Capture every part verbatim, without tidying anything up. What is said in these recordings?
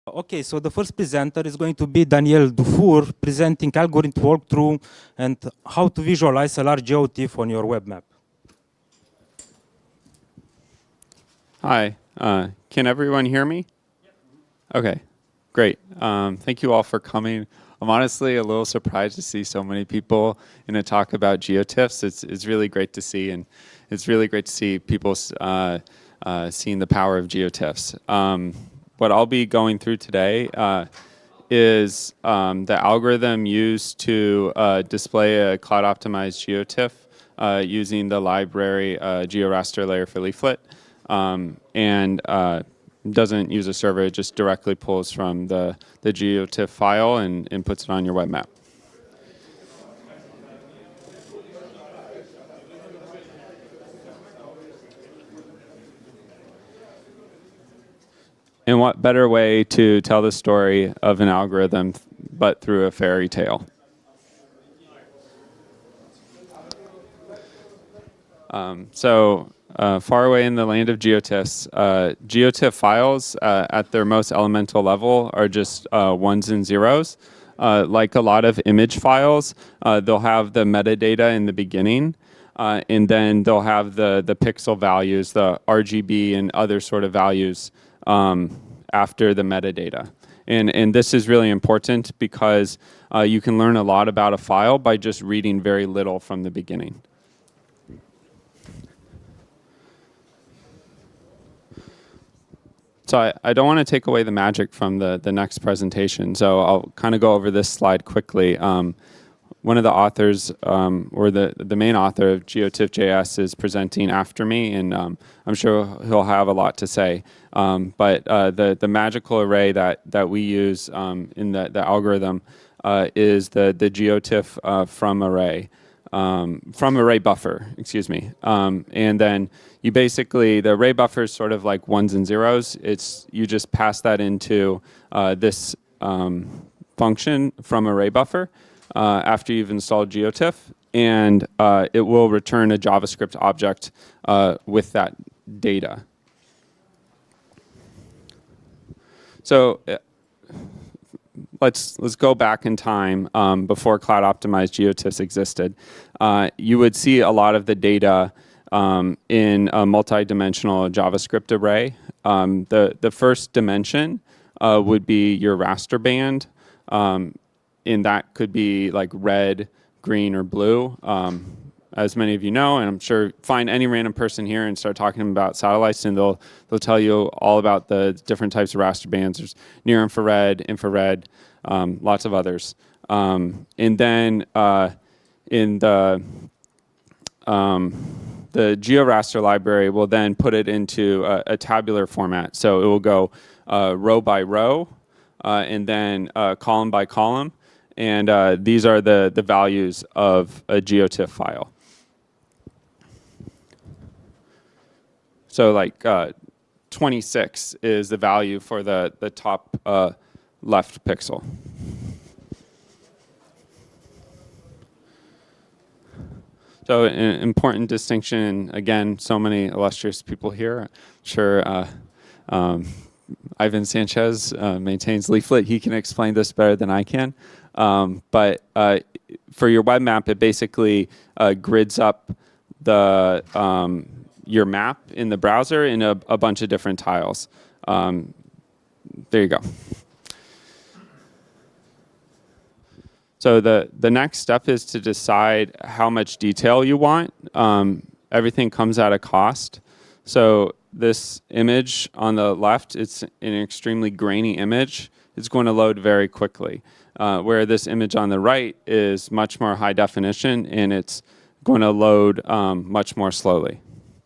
Okay, so the first presenter is going to be Daniel Dufour, presenting algorithm walkthrough and how to visualize a large geotiff on your web map. Hi, uh, can everyone hear me? Okay, great. Um, thank you all for coming. I'm honestly a little surprised to see so many people in a talk about geotiffs. It's, it's really great to see, and it's really great to see people uh, uh, seeing the power of geotiffs. Um, what I'll be going through today uh, is um, the algorithm used to uh, display a cloud-optimized geotiff uh, using the library uh, GeoRaster layer for Leaflet. Um, and uh, doesn't use a server, it just directly pulls from the, the geotiff file and, and puts it on your web map. And what better way to tell the story of an algorithm but through a fairy tale? Um, so uh, far away in the land of geotiffs, uh, geotiff files uh, at their most elemental level are just uh, ones and zeros. Uh, like a lot of image files, uh, they'll have the metadata in the beginning, uh, and then they'll have the, the pixel values, the R G B and other sort of values um, after the metadata. And, and this is really important because uh, you can learn a lot about a file by just reading very little from the beginning. So I, I don't want to take away the magic from the, the next presentation, so I'll kind of go over this slide quickly. Um, one of the authors, um, or the, the main author of GeoTiff J S is presenting after me, and um, I'm sure he'll have a lot to say. Um, but uh, the, the magical array that, that we use um, in the, the algorithm uh, is the, the GeoTiff uh, from array. Um, from array buffer, excuse me. Um, and then you basically, the array buffer is sort of like ones and zeros. It's, you just pass that into uh, this um, function from array buffer uh, after you've installed GeoTiff, and uh, it will return a JavaScript object uh, with that data. So uh, Let's, let's go back in time um, before cloud-optimized geotiffs existed. Uh, you would see a lot of the data um, in a multi-dimensional JavaScript array. Um, the, the first dimension uh, would be your raster band, um, and that could be like red, green, or blue. Um, as many of you know, and I'm sure find any random person here and start talking about satellites, and they'll, they'll tell you all about the different types of raster bands. There's near infrared, infrared, Um, lots of others. Um, and then uh, in the, um, the GeoRaster library will then put it into a, a tabular format. So it will go uh, row by row, uh, and then uh, column by column. And uh, these are the, the values of a GeoTiff file. So like uh, twenty-six is the value for the, the top uh, left pixel. So an important distinction, again, so many illustrious people here. I'm sure uh, um, Ivan Sanchez uh, maintains Leaflet. He can explain this better than I can. Um, but uh, for your web map, it basically uh, grids up the um, your map in the browser in a, a bunch of different tiles. Um, there you go. So the, the next step is to decide how much detail you want. Um, everything comes at a cost. So this image on the left, it's an extremely grainy image. It's going to load very quickly. Uh, where this image on the right is much more high definition, and it's going to load um, much more slowly.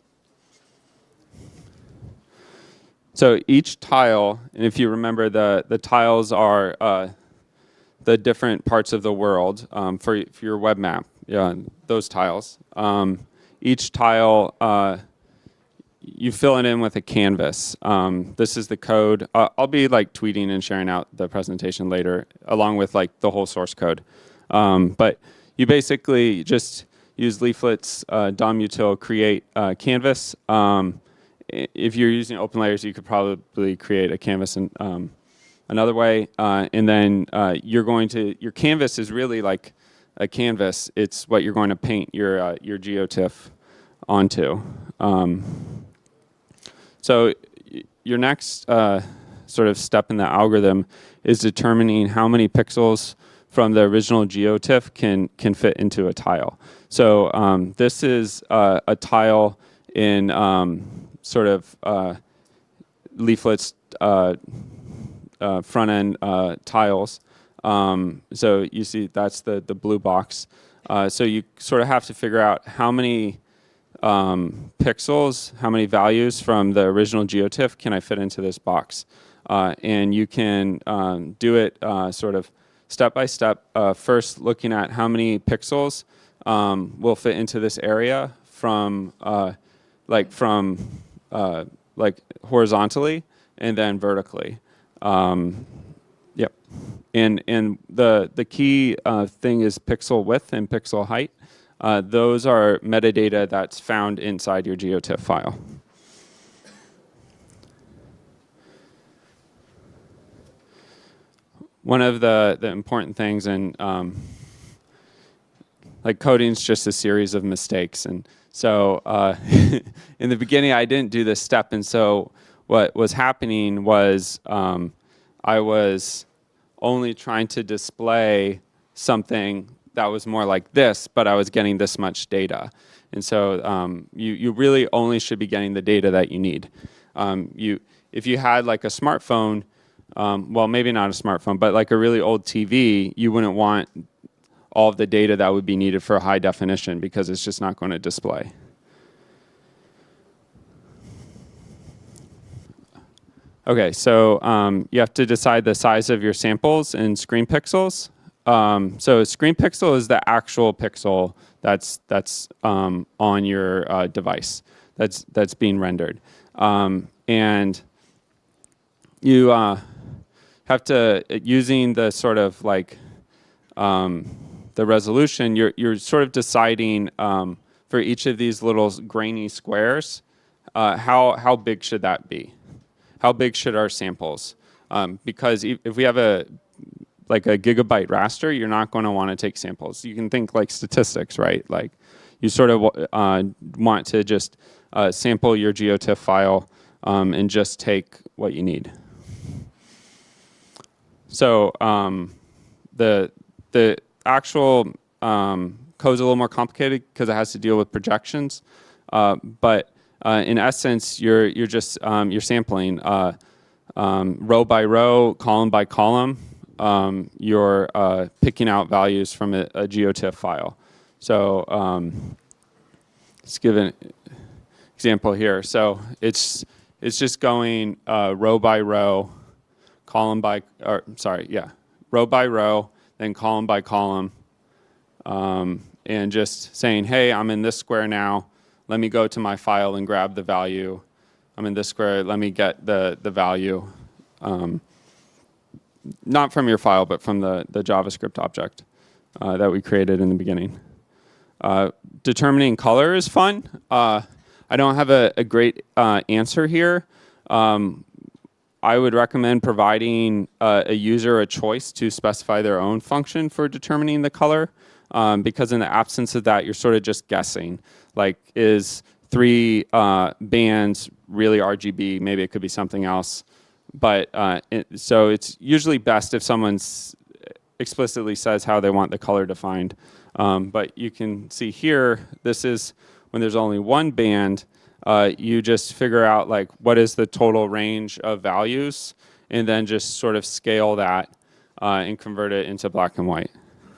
So each tile, and if you remember, the, the tiles are uh, the different parts of the world um, for, for your web map, yeah, those tiles. Um, each tile, uh, you fill it in with a canvas. Um, this is the code. Uh, I'll be like tweeting and sharing out the presentation later, along with like the whole source code. Um, but you basically just use Leaflet's uh, D O M util create uh, canvas. Um, if you're using open layers, you could probably create a canvas in um, a another way, uh, and then uh, you're going to, your canvas is really like a canvas. It's what you're going to paint your, uh, your GeoTIFF onto. Um, so y- your next uh, sort of step in the algorithm is determining how many pixels from the original GeoTIFF can, can fit into a tile. So um, this is uh, a tile in um, sort of uh, leaflets, uh, uh, front end uh, tiles. Um, so you see that's the, the blue box. Uh, so you sort of have to figure out how many um, pixels, how many values from the original GeoTIFF can I fit into this box. Uh, and you can um, do it uh, sort of step by step. Uh, first looking at how many pixels um, will fit into this area from uh, like from uh, like horizontally and then vertically. Um, yep. And and the the key uh, thing is pixel width and pixel height. Uh, those are metadata that's found inside your GeoTIFF file. One of the, the important things, and um, like coding is just a series of mistakes. And so uh, in the beginning, I didn't do this step. And so what was happening was um, I was only trying to display something that was more like this, but I was getting this much data. And so um, you, you really only should be getting the data that you need. Um, you, if you had like a smartphone, Um, well, maybe not a smartphone, but like a really old T V, you wouldn't want all of the data that would be needed for high definition because it's just not going to display. Okay, so um, you have to decide the size of your samples in screen pixels. Um, so screen pixel is the actual pixel that's that's um, on your uh, device that's that's being rendered, um, and you. Uh, have to, using the sort of like um, the resolution, you're, you're sort of deciding um, for each of these little grainy squares, uh, how, how big should that be? How big should our samples? Um, because if we have a, like a gigabyte raster, you're not going to want to take samples. You can think like statistics, right? Like you sort of uh, want to just uh, sample your GeoTIFF file um, and just take what you need. So um, the the actual um, code is a little more complicated because it has to deal with projections. Uh, but uh, in essence, you're you're just um, you're sampling uh, um, row by row, column by column. Um, you're uh, picking out values from a, a GeoTIFF file. So um, let's give an example here. So it's it's just going uh, row by row. Column by, or sorry, yeah, row by row, then column by column, um, and just saying, hey, I'm in this square now. Let me go to my file and grab the value. I'm in this square. Let me get the the value, um, not from your file, but from the the JavaScript object uh, that we created in the beginning. Uh, determining color is fun. Uh, I don't have a, a great uh, answer here. Um, I would recommend providing uh, a user a choice to specify their own function for determining the color, um, because in the absence of that, you're sort of just guessing. Like, is three uh, bands really R G B? Maybe it could be something else. But uh, it, so it's usually best if someone explicitly says how they want the color defined. Um, but you can see here, this is when there's only one band. Uh, you just figure out like what is the total range of values, and then just sort of scale that uh, and convert it into black and white.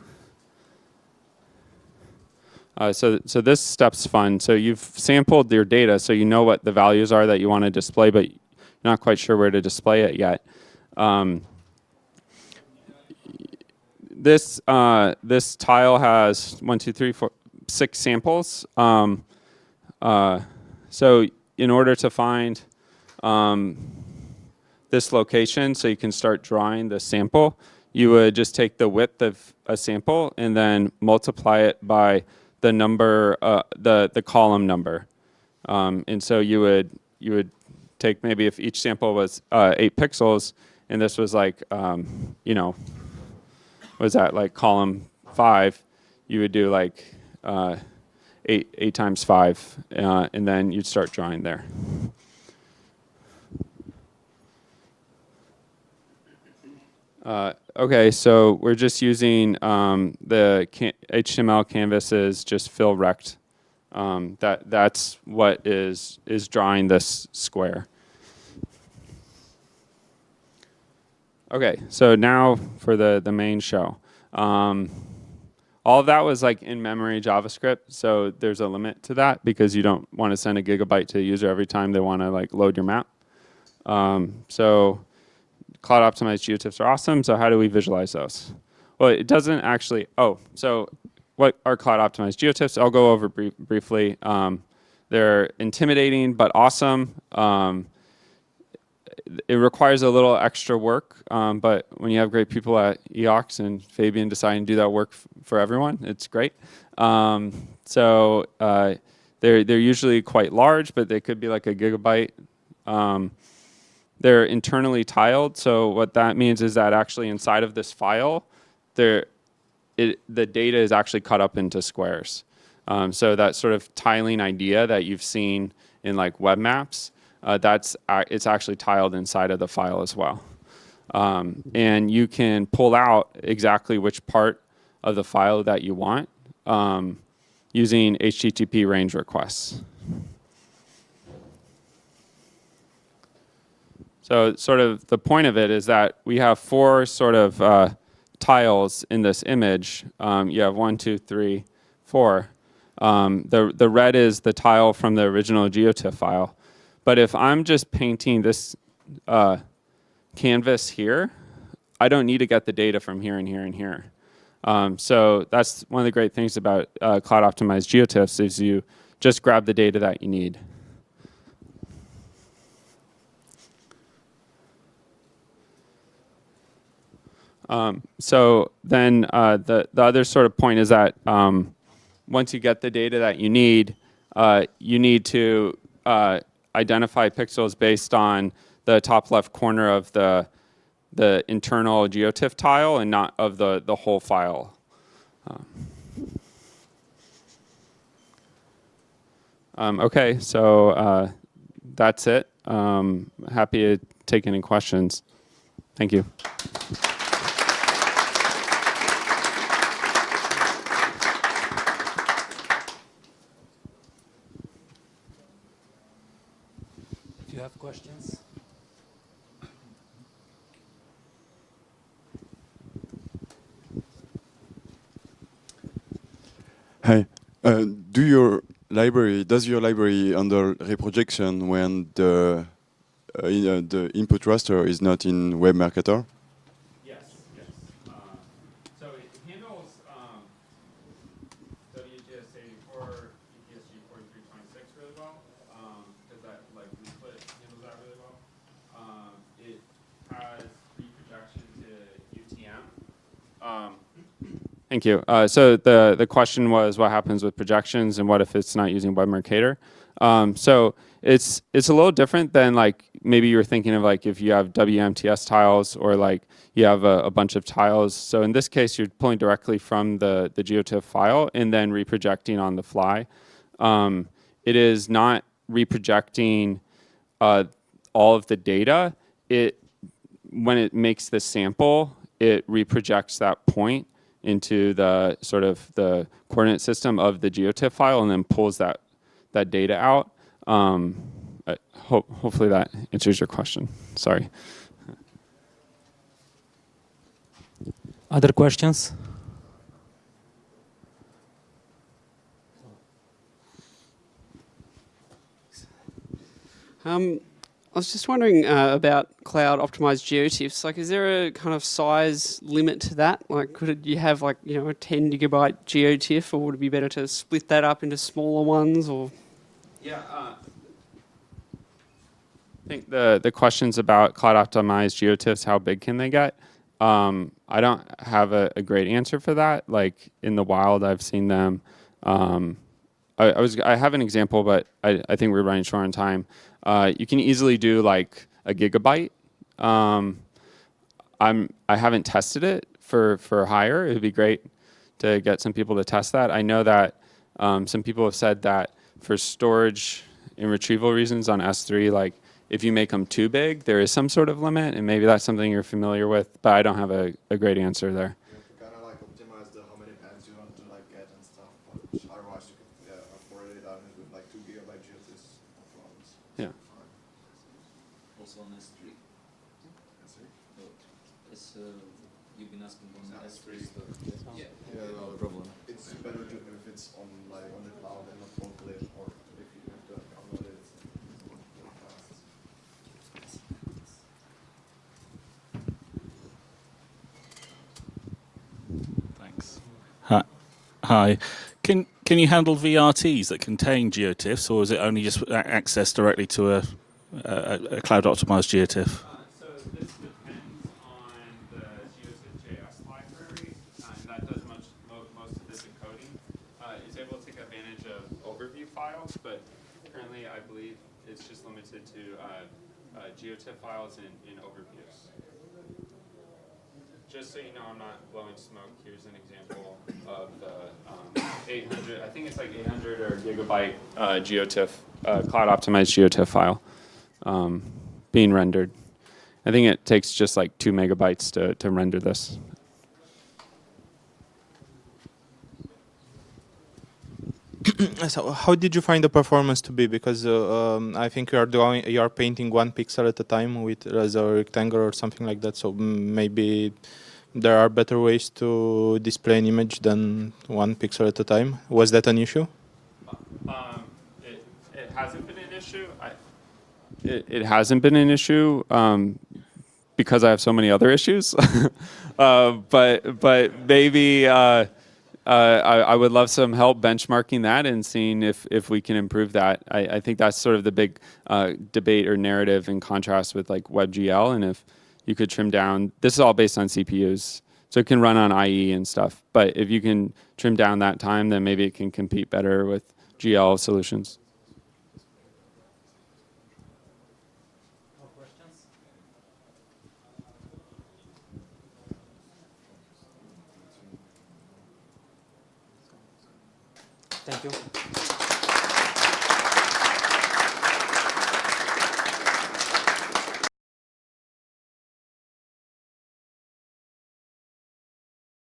Uh, so, so this step's fun. So you've sampled your data, so you know what the values are that you want to display, but you're not quite sure where to display it yet. Um, this uh, this tile has one, two, three, four, six samples. Um, uh, So in order to find um, this location, so you can start drawing the sample, you would just take the width of a sample and then multiply it by the number, uh, the the column number. Um, and so you would you would take maybe if each sample was uh, eight pixels, and this was like, um, you know, what was that, like column five, you would do like uh, eight, eight times five, uh, and then you'd start drawing there. Uh, okay, so we're just using um, the can H T M L canvases, just fill rect. Um, that that's what is is drawing this square. Okay, so now for the the main show. Um, all of that was like in-memory JavaScript, so there's a limit to that because you don't want to send a gigabyte to the user every time they want to like load your map. Um, so cloud optimized geotiffs are awesome. So how do we visualize those? Well, it doesn't actually. Oh, so what are cloud optimized geotiffs? I'll go over brief, briefly. Um, they're intimidating but awesome. Um, it requires a little extra work, um, but when you have great people at E O X and Fabian deciding to do that work f for everyone, it's great. Um, so uh, they're they're usually quite large, but they could be like a gigabyte. Um, they're internally tiled, so what that means is that actually inside of this file, there, it, the data is actually cut up into squares. Um, so that sort of tiling idea that you've seen in like web maps, uh, that's uh, it's actually tiled inside of the file as well. Um, and you can pull out exactly which part of the file that you want um, using H T T P range requests. So sort of the point of it is that we have four sort of uh, tiles in this image. Um, you have one, two, three, four. Um, the, the red is the tile from the original GeoTIFF file. But if I'm just painting this uh, canvas here, I don't need to get the data from here and here and here. Um, so that's one of the great things about uh, cloud optimized GeoTIFFs is you just grab the data that you need. Um, so then uh, the, the other sort of point is that um, once you get the data that you need, uh, you need to uh, identify pixels based on the top left corner of the, the internal GeoTIFF tile and not of the, the whole file. Um, um, okay, so uh, that's it. Um, happy to take any questions. Thank you. If you have questions. Hi. Uh, do your library does your library handle reprojection when the uh, in, uh, the input raster is not in WebMarketer? Yes, yes. Uh, so it handles um, W G S eighty-four, E P S G forty-three twenty-six really well because that like we split handles that really well. Um, it has reprojection to U T M. Um, Thank you. Uh, so the, the question was what happens with projections and what if it's not using WebMarketer? Um, so it's it's a little different than like maybe you were thinking of like if you have W M T S tiles or like you have a, a bunch of tiles. So in this case, you're pulling directly from the, the GeoTIFF file and then reprojecting on the fly. Um, it is not reprojecting uh, all of the data. It when it makes the sample, it reprojects that point into the sort of the coordinate system of the GeoTIFF file and then pulls that that data out. Um, I hope, hopefully that answers your question. Sorry. Other questions? Um, I was just wondering uh, about cloud optimized GeoTIFFs. Like, is there a kind of size limit to that? Like, could it, you have like you know a ten gigabyte GeoTIFF, or would it be better to split that up into smaller ones? Or yeah, uh, I think the the questions about cloud optimized GeoTIFFs, how big can they get? Um, I don't have a, a great answer for that. Like in the wild, I've seen them. Um, I, I was I have an example, but I, I think we're running short on time. Uh, you can easily do like a gigabyte. Um, I'm I haven't tested it for for hire. It would be great to get some people to test that. I know that um, some people have said that for storage and retrieval reasons on S three, like if you make them too big, there is some sort of limit, and maybe that's something you're familiar with, but I don't have a, a great answer there. You have to kind of like optimize the how many bands you want to like get and stuff, but otherwise you could yeah, afford it out with like two gigabyte GeoTIFFs. No problems. Yeah. Also on S three. S three? As uh, you've been asking on Yeah, S three S three. stuff. Yeah, Yeah, no well, problem. It's better to if it's on like on the cloud and not locally, or if you have to download it. It's not very fast. Thanks. Hi. Hi. Can can you handle V R Ts that contain GeoTIFFs, or is it only just a- access directly to a, a, a cloud optimized GeoTIFF? Uh, so this depends on the GeoTIFF.js library, uh, and that does much, mo most of the decoding. Uh, it's able to take advantage of overview files, but currently I believe it's just limited to uh, uh, GeoTIFF files and, and overviews. Just so you know, I'm not blowing smoke. Here's an example of the um, eight hundred. I think it's like eight hundred or gigabyte uh, GeoTIFF, uh, cloud optimized GeoTIFF file um, being rendered. I think it takes just like two megabytes to to render this. So how did you find the performance to be? Because uh, um, I think you are doing you are painting one pixel at a time with as a rectangle or something like that. So mm, maybe there are better ways to display an image than one pixel at a time. Was that an issue? Um, it, it hasn't been an issue. I, it, it hasn't been an issue um, because I have so many other issues. uh, but but maybe. Uh, Uh, I, I would love some help benchmarking that and seeing if, if we can improve that. I, I think that's sort of the big uh, debate or narrative in contrast with like WebGL, and if you could trim down, this is all based on C P Us, so it can run on I E and stuff, but if you can trim down that time, then maybe it can compete better with G L solutions. Thank you.